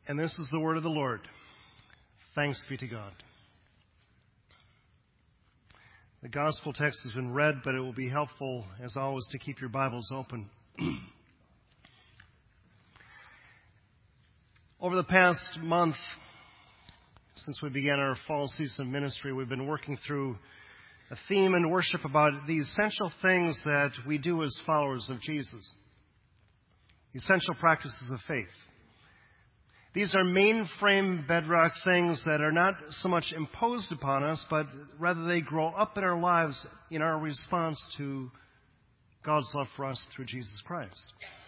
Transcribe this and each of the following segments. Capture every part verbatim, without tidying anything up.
And this is the word of the Lord. Thanks be to God. The gospel text has been read, but it will be helpful, as always, to keep your Bibles open. Over the past month, since we began our fall season of ministry, we've been working through a theme in worship about the essential things that we do as followers of Jesus. Essential practices of faith. These are mainframe bedrock things that are not so much imposed upon us, but rather they grow up in our lives in our response to God's love for us through Jesus Christ.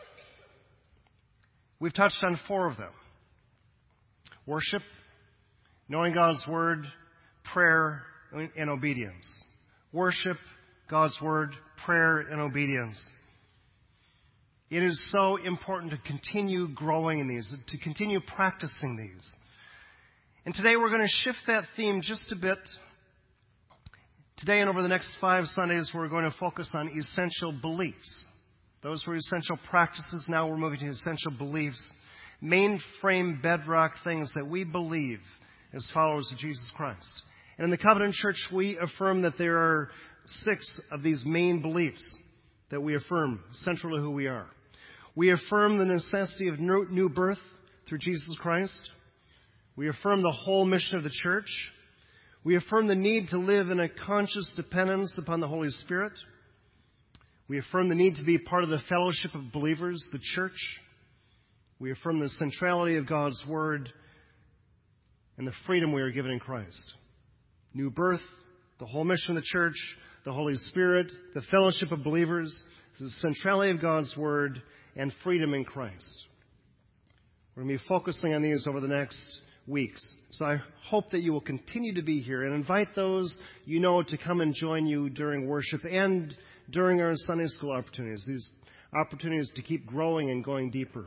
We've touched on four of them. Worship, knowing God's Word, prayer, and obedience. Worship, God's Word, prayer, and obedience. It is so important to continue growing in these, to continue practicing these. And today we're going to shift that theme just a bit. Today and over the next five Sundays, we're going to focus on essential beliefs. Those were essential practices. Now we're moving to essential beliefs. Mainframe bedrock things that we believe as followers of Jesus Christ. And in the Covenant Church, we affirm that there are six of these main beliefs that we affirm, central to who we are. We affirm the necessity of new birth through Jesus Christ. We affirm the whole mission of the church. We affirm the need to live in a conscious dependence upon the Holy Spirit. We affirm the need to be part of the fellowship of believers, the church. We affirm the centrality of God's Word and the freedom we are given in Christ. New birth, the whole mission of the church, the Holy Spirit, the fellowship of believers, the centrality of God's Word, and freedom in Christ. We're going to be focusing on these over the next weeks. So I hope that you will continue to be here and invite those you know to come and join you during worship and during our Sunday school opportunities, these opportunities to keep growing and going deeper.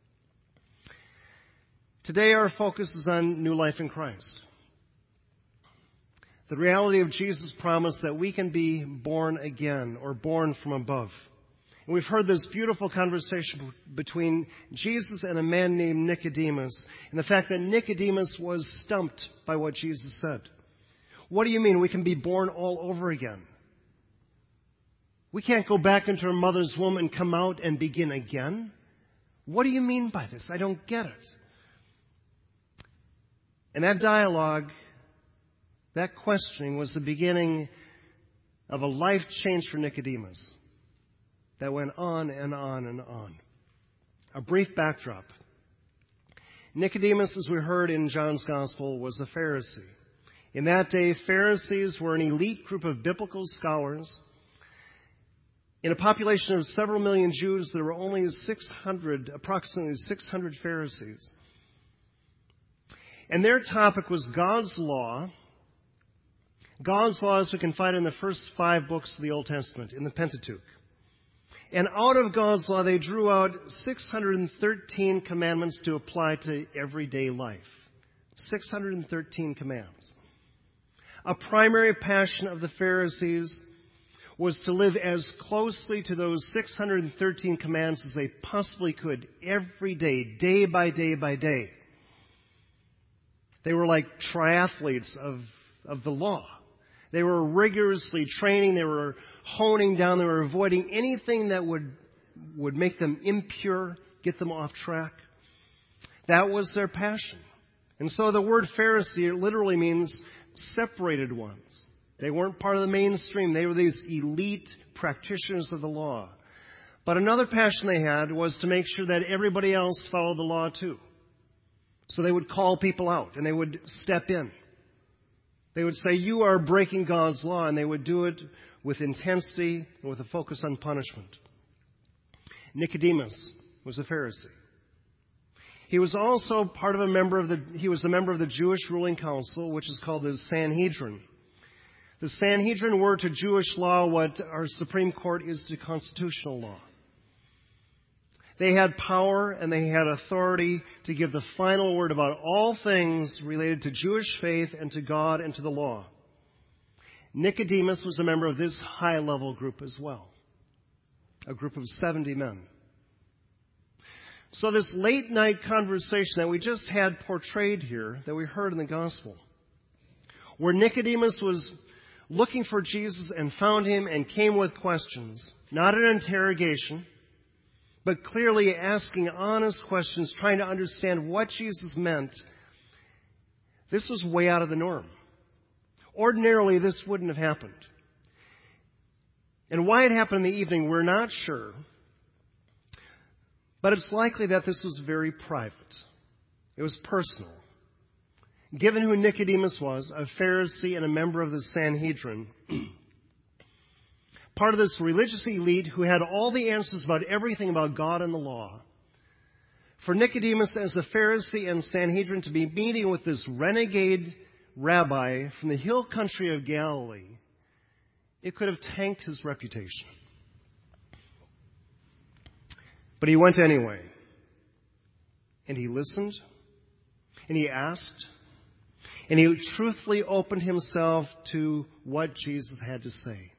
Today our focus is on new life in Christ. The reality of Jesus' promise that we can be born again or born from above. And we've heard this beautiful conversation between Jesus and a man named Nicodemus, and the fact that Nicodemus was stumped by what Jesus said. What do you mean we can be born all over again? We can't go back into our mother's womb and come out and begin again? What do you mean by this? I don't get it. And that dialogue, that questioning was the beginning of a life change for Nicodemus that went on and on and on. A brief backdrop. Nicodemus, as we heard in John's Gospel, was a Pharisee. In that day, Pharisees were an elite group of biblical scholars. In a population of several million Jews, there were only six hundred, approximately six hundred Pharisees. And their topic was God's law. God's laws we can find in the first five books of the Old Testament, in the Pentateuch. And out of God's law, they drew out six hundred thirteen commandments to apply to everyday life. six hundred thirteen commands. A primary passion of the Pharisees was to live as closely to those six hundred thirteen commands as they possibly could every day, day by day by day. They were like triathletes of, of the law. They were rigorously training. They were honing down. They were avoiding anything that would, would make them impure, get them off track. That was their passion. And so the word Pharisee literally means separated ones. They weren't part of the mainstream. They were these elite practitioners of the law. But another passion they had was to make sure that everybody else followed the law too. So they would call people out and they would step in. They would say, you are breaking God's law, and they would do it with intensity and with a focus on punishment. Nicodemus was a Pharisee. He was also part of a member of the, he was a member of the Jewish ruling council, which is called the Sanhedrin. The Sanhedrin were to Jewish law what our Supreme Court is to constitutional law. They had power and they had authority to give the final word about all things related to Jewish faith and to God and to the law. Nicodemus was a member of this high-level group as well, a group of seventy men. So this late night conversation that we just had portrayed here, that we heard in the gospel, where Nicodemus was looking for Jesus and found him and came with questions, not an interrogation, but clearly asking honest questions, trying to understand what Jesus meant, this was way out of the norm. Ordinarily, this wouldn't have happened. And why it happened in the evening, we're not sure. But it's likely that this was very private. It was personal. Given who Nicodemus was, a Pharisee and a member of the Sanhedrin, part of this religious elite who had all the answers about everything about God and the law, for Nicodemus as a Pharisee and Sanhedrin to be meeting with this renegade rabbi from the hill country of Galilee, it could have tanked his reputation. But he went anyway. And he listened. And he asked. And he truthfully opened himself to what Jesus had to say.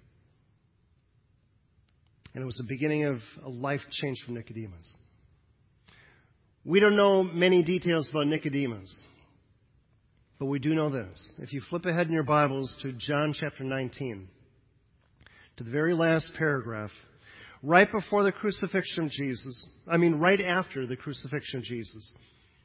And it was the beginning of a life change for Nicodemus. We don't know many details about Nicodemus. But we do know this. If you flip ahead in your Bibles to John chapter nineteen, to the very last paragraph, right before the crucifixion of Jesus, I mean right after the crucifixion of Jesus,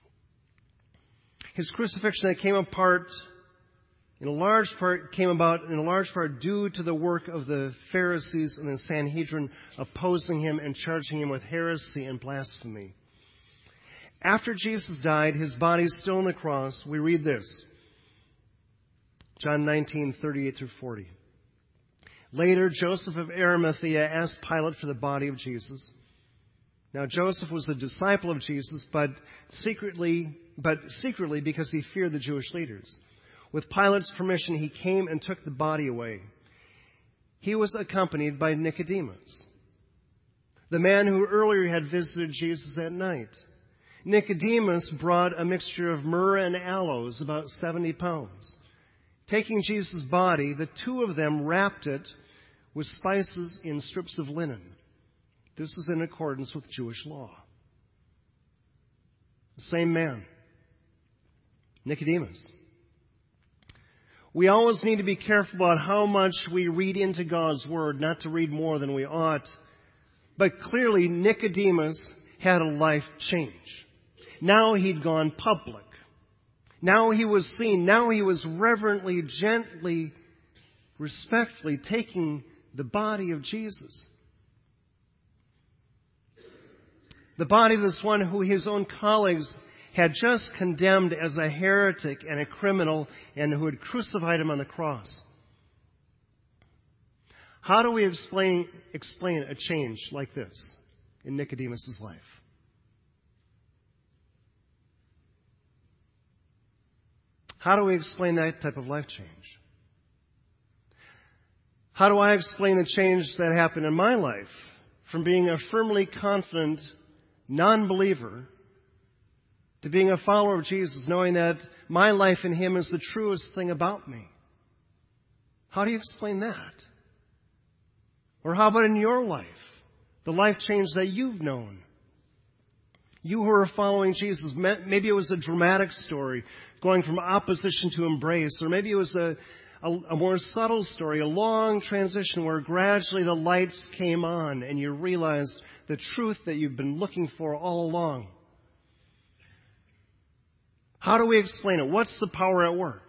his crucifixion that came apart, in a large part, came about in a large part due to the work of the Pharisees and the Sanhedrin opposing him and charging him with heresy and blasphemy. After Jesus died, his body still on the cross, we read this. John nineteen, thirty-eight through forty. Later, Joseph of Arimathea asked Pilate for the body of Jesus. Now, Joseph was a disciple of Jesus, but secretly, but secretly because he feared the Jewish leaders. With Pilate's permission, he came and took the body away. He was accompanied by Nicodemus, the man who earlier had visited Jesus at night. Nicodemus brought a mixture of myrrh and aloes, about seventy pounds. Taking Jesus' body, the two of them wrapped it with spices in strips of linen. This is in accordance with Jewish law. The same man, Nicodemus. We always need to be careful about how much we read into God's Word, not to read more than we ought. But clearly, Nicodemus had a life change. Now he'd gone public. Now he was seen. Now he was reverently, gently, respectfully taking the body of Jesus. The body of this one who his own colleagues had just condemned as a heretic and a criminal and who had crucified him on the cross. How do we explain, explain a change like this in Nicodemus' life? How do we explain that type of life change? How do I explain the change that happened in my life from being a firmly confident non-believer to being a follower of Jesus, knowing that my life in Him is the truest thing about me? How do you explain that? Or how about in your life, the life change that you've known? You who are following Jesus, maybe it was a dramatic story, going from opposition to embrace, or maybe it was a, a, a more subtle story, a long transition where gradually the lights came on and you realized the truth that you've been looking for all along. How do we explain it? What's the power at work?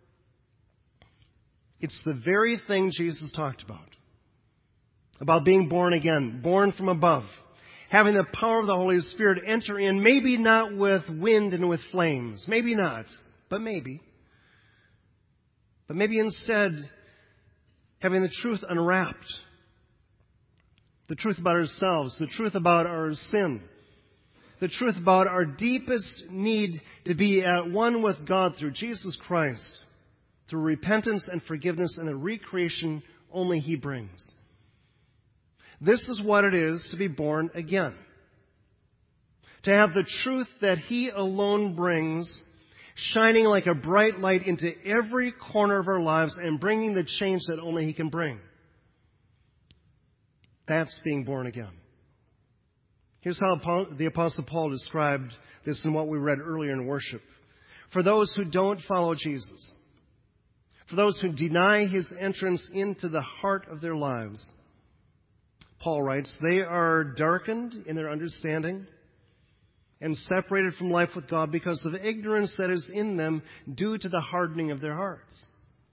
It's the very thing Jesus talked about. About being born again, born from above. Having the power of the Holy Spirit enter in, maybe not with wind and with flames. Maybe not, but maybe. But maybe instead, having the truth unwrapped. The truth about ourselves, the truth about our sin. The truth about our deepest need to be at one with God through Jesus Christ. Through repentance and forgiveness and the recreation only He brings. This is what it is to be born again. To have the truth that He alone brings shining like a bright light into every corner of our lives and bringing the change that only He can bring. That's being born again. Here's how the Apostle Paul described this in what we read earlier in worship. For those who don't follow Jesus, for those who deny his entrance into the heart of their lives, Paul writes, they are darkened in their understanding and separated from life with God because of ignorance that is in them due to the hardening of their hearts.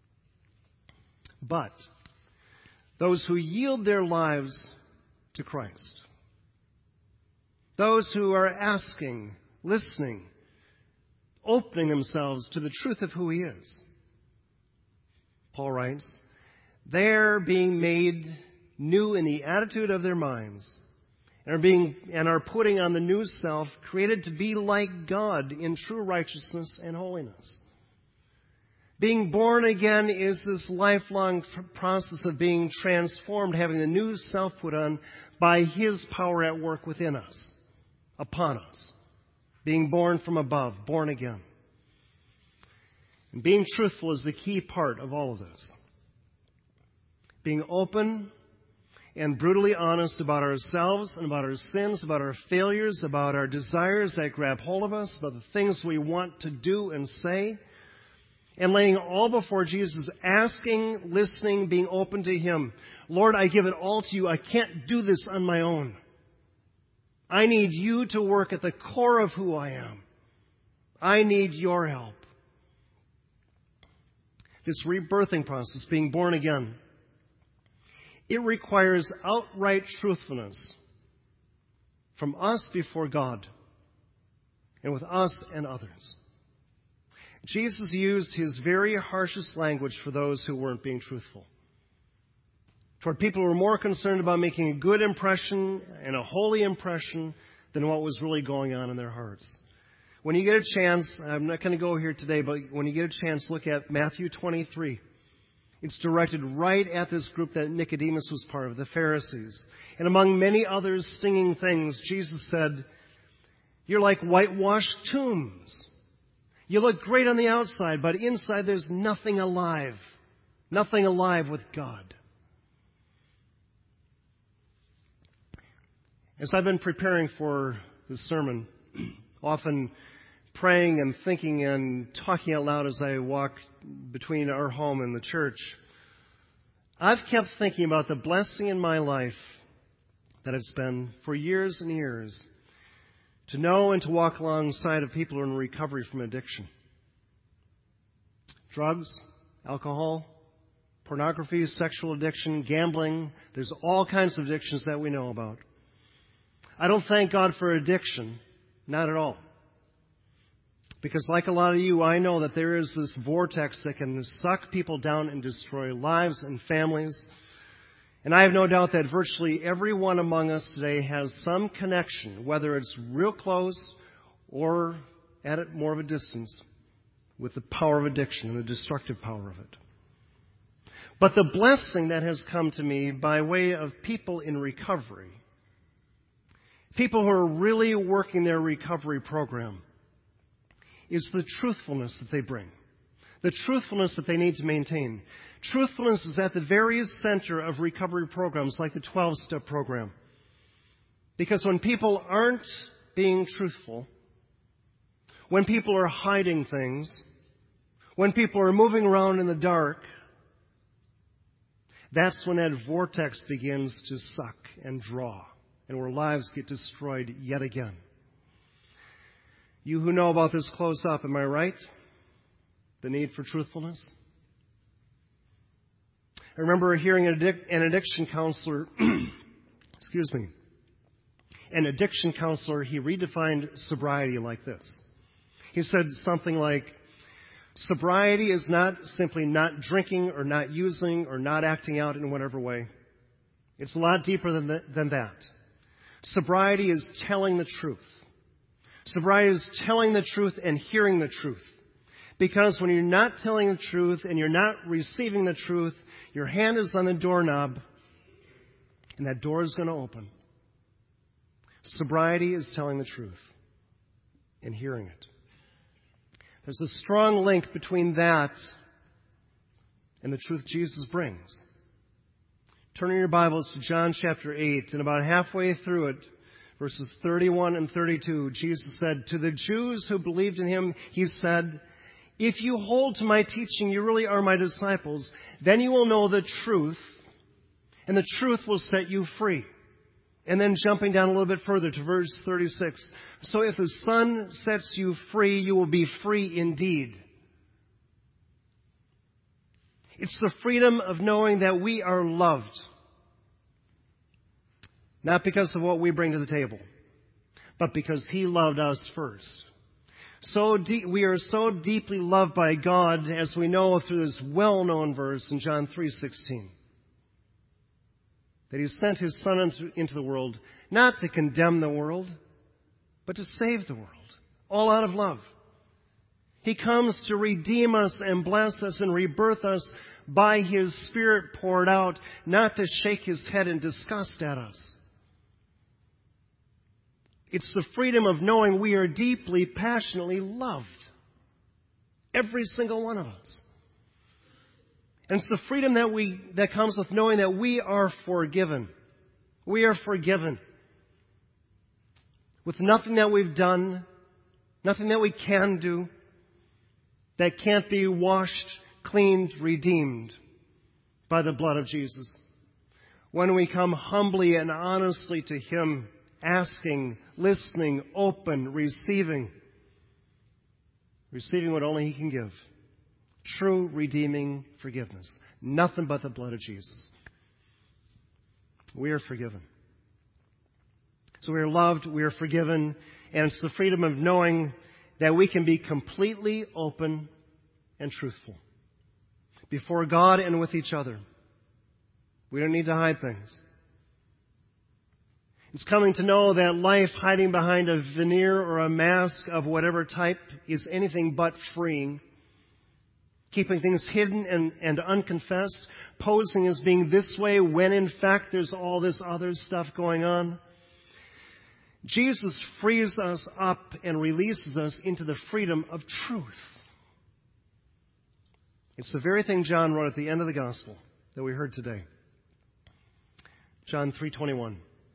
But those who yield their lives to Christ, those who are asking, listening, opening themselves to the truth of who he is, Paul writes, they're being made new in the attitude of their minds and are being and are putting on the new self, created to be like God in true righteousness and holiness. Being born again is this lifelong process of being transformed, having the new self put on by his power at work within us, upon us. Being born from above, born again. And being truthful is the key part of all of this. Being open and brutally honest about ourselves and about our sins, about our failures, about our desires that grab hold of us, about the things we want to do and say, and laying all before Jesus, asking, listening, being open to him. Lord, I give it all to you. I can't do this on my own. I need you to work at the core of who I am. I need your help. This rebirthing process, being born again, it requires outright truthfulness from us before God and with us and others. Jesus used his very harshest language for those who weren't being truthful. Toward people who were more concerned about making a good impression and a holy impression than what was really going on in their hearts. When you get a chance, I'm not going to go here today, but when you get a chance, look at Matthew twenty-three. It's directed right at this group that Nicodemus was part of, the Pharisees. And among many other stinging things, Jesus said, you're like whitewashed tombs. You look great on the outside, but inside there's nothing alive. Nothing alive with God. As I've been preparing for this sermon, often praying and thinking and talking out loud as I walk between our home and the church, I've kept thinking about the blessing in my life that it's been for years and years to know and to walk alongside of people who are in recovery from addiction. Drugs, alcohol, pornography, sexual addiction, gambling. There's all kinds of addictions that we know about. I don't thank God for addiction, not at all. Because like a lot of you, I know that there is this vortex that can suck people down and destroy lives and families. And I have no doubt that virtually everyone among us today has some connection, whether it's real close or at it more of a distance, with the power of addiction and the destructive power of it. But the blessing that has come to me by way of people in recovery, people who are really working their recovery program, is the truthfulness that they bring. The truthfulness that they need to maintain. Truthfulness is at the very center of recovery programs like the twelve-step program. Because when people aren't being truthful, when people are hiding things, when people are moving around in the dark, that's when that vortex begins to suck and draw, and where lives get destroyed yet again. You who know about this close up, am I right? The need for truthfulness? I remember hearing an, addic- an addiction counselor, excuse me, an addiction counselor, he redefined sobriety like this. He said something like, sobriety is not simply not drinking or not using or not acting out in whatever way. It's a lot deeper than, th- than that. Sobriety is telling the truth. Sobriety is telling the truth and hearing the truth. Because when you're not telling the truth and you're not receiving the truth, your hand is on the doorknob and that door is going to open. Sobriety is telling the truth and hearing it. There's a strong link between that and the truth Jesus brings. Turning your Bibles to John chapter eight, and about halfway through it, Verses thirty-one and thirty-two, Jesus said, to the Jews who believed in him, he said, if you hold to my teaching, you really are my disciples. Then you will know the truth, and the truth will set you free. And then jumping down a little bit further to verse thirty-six. So if the Son sets you free, you will be free indeed. It's the freedom of knowing that we are loved. Not because of what we bring to the table, but because he loved us first. So de- we are so deeply loved by God, as we know through this well-known verse in John three sixteen, that he sent his Son into, into the world, not to condemn the world, but to save the world, all out of love. He comes to redeem us and bless us and rebirth us by his Spirit poured out, not to shake his head in disgust at us. It's the freedom of knowing we are deeply, passionately loved. Every single one of us. And it's the freedom that we that comes with knowing that we are forgiven. We are forgiven. With nothing that we've done, nothing that we can do, that can't be washed, cleaned, redeemed by the blood of Jesus. When we come humbly and honestly to him, asking, listening, open, receiving. Receiving what only he can give. True redeeming forgiveness. Nothing but the blood of Jesus. We are forgiven. So we are loved, we are forgiven, and it's the freedom of knowing that we can be completely open and truthful before God and with each other. We don't need to hide things. It's coming to know that life hiding behind a veneer or a mask of whatever type is anything but freeing. Keeping things hidden and, and unconfessed, posing as being this way when in fact there's all this other stuff going on. Jesus frees us up and releases us into the freedom of truth. It's the very thing John wrote at the end of the gospel that we heard today. John three twenty-one.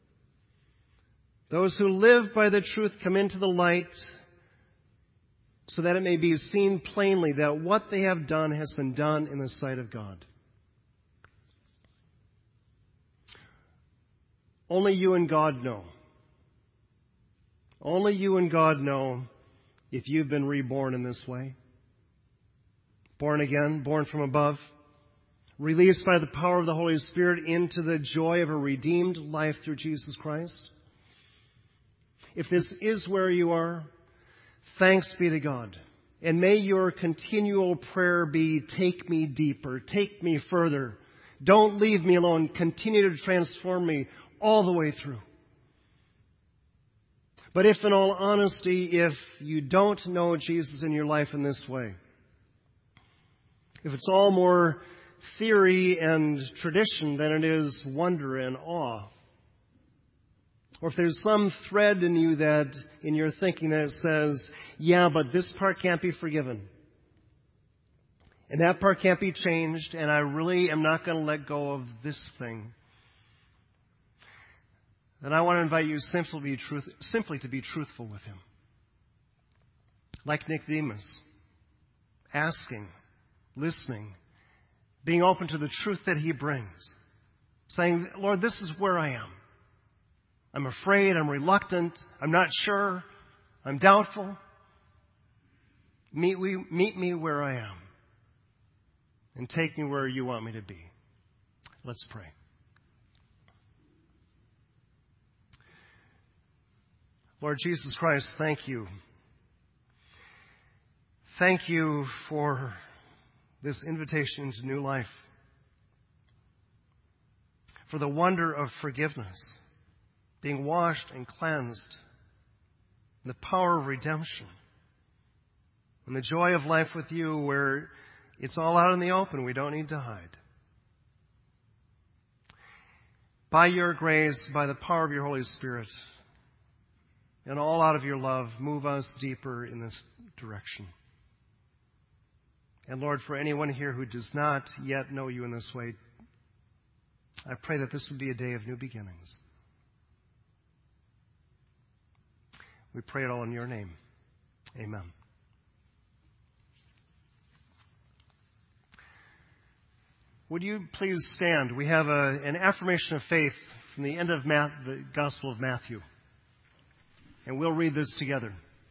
Those who live by the truth come into the light, so that it may be seen plainly that what they have done has been done in the sight of God. Only you and God know. Only you and God know if you've been reborn in this way. Born again, born from above, released by the power of the Holy Spirit into the joy of a redeemed life through Jesus Christ. If this is where you are, thanks be to God. And may your continual prayer be, take me deeper, take me further. Don't leave me alone. Continue to transform me all the way through. But if in all honesty, if you don't know Jesus in your life in this way, if it's all more theory and tradition than it is wonder and awe, or if there's some thread in you that, in your thinking that says, yeah, but this part can't be forgiven, and that part can't be changed, and I really am not going to let go of this thing, then I want to invite you simply to be, truth, simply to be truthful with him. Like Nicodemus, asking, listening, being open to the truth that he brings, saying, Lord, this is where I am. I'm afraid, I'm reluctant, I'm not sure, I'm doubtful. Meet, we, meet me where I am and take me where you want me to be. Let's pray. Lord Jesus Christ, thank you. Thank you for this invitation into new life, for the wonder of forgiveness, being washed and cleansed, and the power of redemption, and the joy of life with you where it's all out in the open. We don't need to hide. By your grace, by the power of your Holy Spirit, and all out of your love, move us deeper in this direction. And Lord, for anyone here who does not yet know you in this way, I pray that this would be a day of new beginnings. We pray it all in your name. Amen. Would you please stand? We have a, an affirmation of faith from the end of Matt, the Gospel of Matthew. And we'll read this together.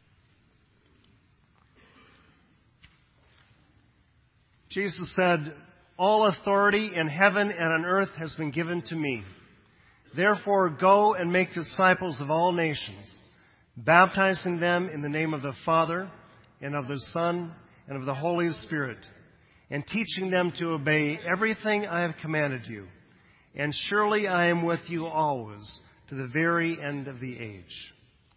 Jesus said, "All authority in heaven and on earth has been given to me. Therefore, go and make disciples of all nations, baptizing them in the name of the Father and of the Son and of the Holy Spirit, and teaching them to obey everything I have commanded you. And surely I am with you always, to the very end of the age."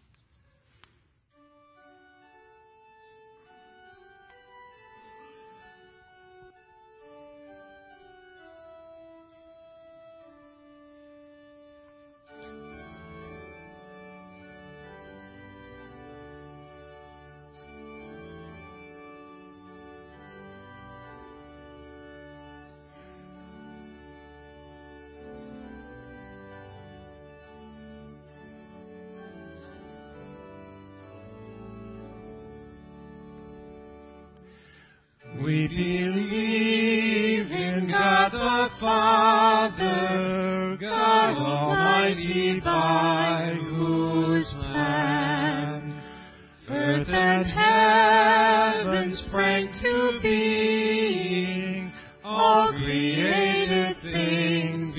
We believe in God the Father, God Almighty, by whose plan earth and heaven sprang to being, all created things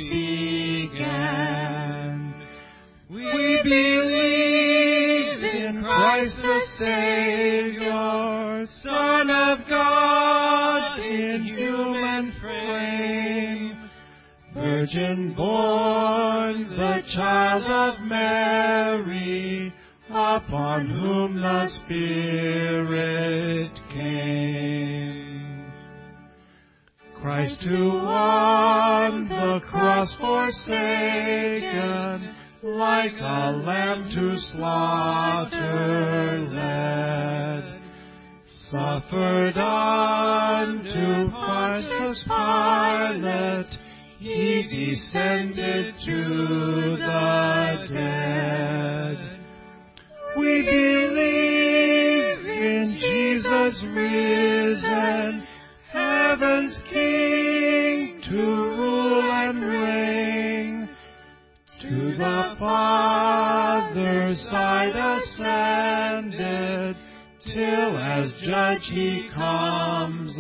began. We believe in Christ the Savior, Son of God, in human frame, virgin born, the child of Mary, upon whom the Spirit came. Christ who on the cross forsaken, like a lamb to slaughter led, suffered unto Pontius Pilate, he descended to the dead. We believe in Jesus risen, heaven's King, to rule and reign, to the Father's side ascended, till as judge he comes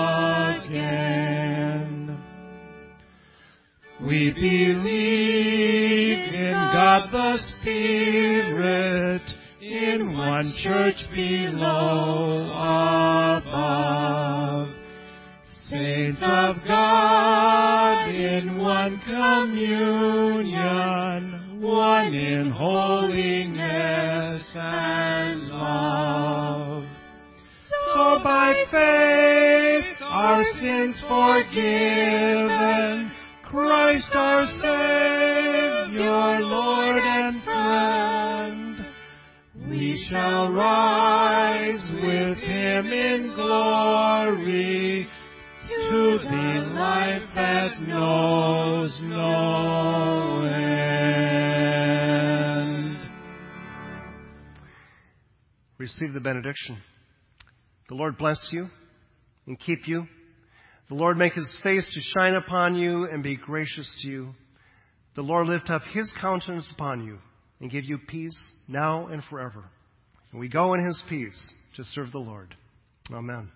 again. We believe in God the Spirit, in one church below, above, saints of God in one communion, one in holiness and love. So by faith our sins forgiven, Christ our Savior, Lord and friend, we shall rise with Him in glory, to the life that knows no end. Receive the benediction. The Lord bless you and keep you. The Lord make His face to shine upon you and be gracious to you. The Lord lift up His countenance upon you and give you peace now and forever. And we go in His peace to serve the Lord. Amen.